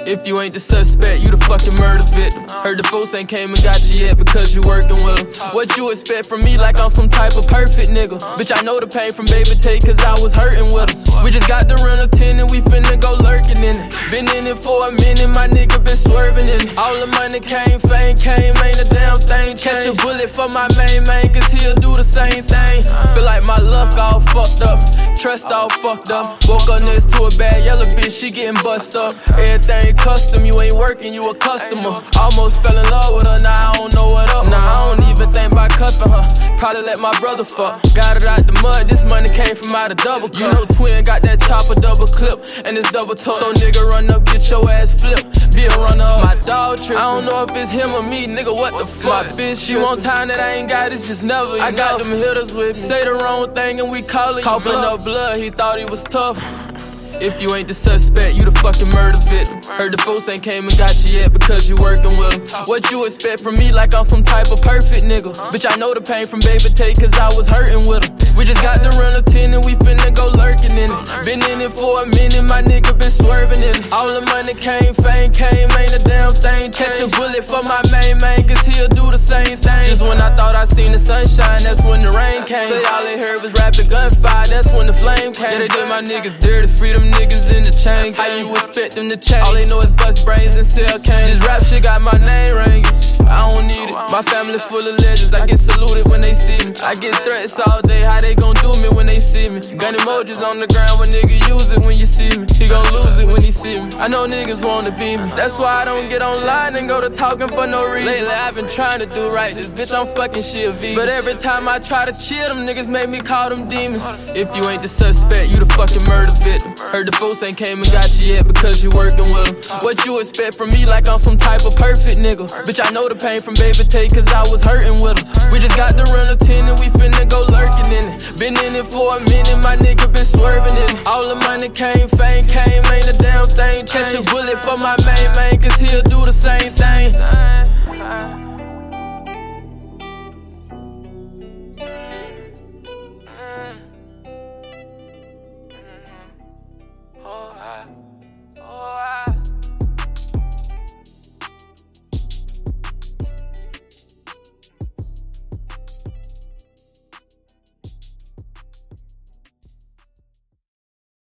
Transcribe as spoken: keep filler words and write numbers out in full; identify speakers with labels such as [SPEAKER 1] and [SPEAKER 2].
[SPEAKER 1] If you ain't the suspect, you the fucking murder victim. Heard the folks ain't came and got you yet because you working with them. What you expect from me like I'm some type of perfect nigga? Bitch, I know the pain from baby take cause I was hurting with them. We just got the rental ten and we finna go lurking in it. Been in it for a minute, my nigga been swerving in it. All the money came, fame came, ain't a damn thing changed. Catch a bullet for my main man cause he'll do the same thing. Feel like my luck all fucked up, trust all fucked up. Woke up next to a bad yellow bitch, she getting bust up. Everything custom, you ain't working, you a customer. Almost fell in love with her, now I don't know what up. Now I don't even think about cuffing her. Probably let my brother fuck. Got it out the mud, this money came from out of double cup. You know twin got that chopper double clip and it's double tuck. So nigga run up, get your ass flipped. Be a runner up. My dog trip. I don't know if it's him or me, nigga. What the fuck? My bitch, she want time that I ain't got. It's just never enough. I got them hitters with me. Say the wrong thing and we call it coughing up blood. He thought he was tough. If you ain't the suspect, you the fucking murder victim. Heard the folks ain't came and got you yet because you working with them. What you expect from me like I'm some type of perfect nigga? Bitch, I know the pain from baby take cause I was hurting with them. We just got the rental ten and we finna go lurking in it. Been in it for a minute, my nigga been swerving in it. All the money came, fame came, ain't a damn thing changed. Catch a bullet for my main man cause he'll do the same thing. Just when I thought I seen the sunshine, that's when the rain came. Say all they heard was rapid gunfire, that's when the flame came. Yeah, they did my niggas dirty, freedom niggas in the chain. How you expect them to change? All they know is bust brains and sell cane. This rap shit got my name ringing, I don't need it. My family full of legends, I get saluted when they see me. I get threats all day, how they gon' do me when they see me? Gun emojis on the ground when nigga use it when you see me. He gon' lose it when he see me. I know niggas wanna be me, that's why I don't get online and go to talking for no reason. Lately I've been trying to do right, this bitch I'm fucking shit vegan. But every time I try to chill, them niggas make me call them demons. If you ain't the suspect, you the fucking murder victim. Heard the folks ain't came and got you yet because you working with them. What you expect from me like I'm some type of perfect nigga? Bitch, I know the pain from baby take cause I was hurting with them. We just got the rental ten and we finna go lurking in it. Been in it for a minute, my nigga been swerving in it. All the money came, fame came, ain't a damn thing changed. Catch a bullet for my man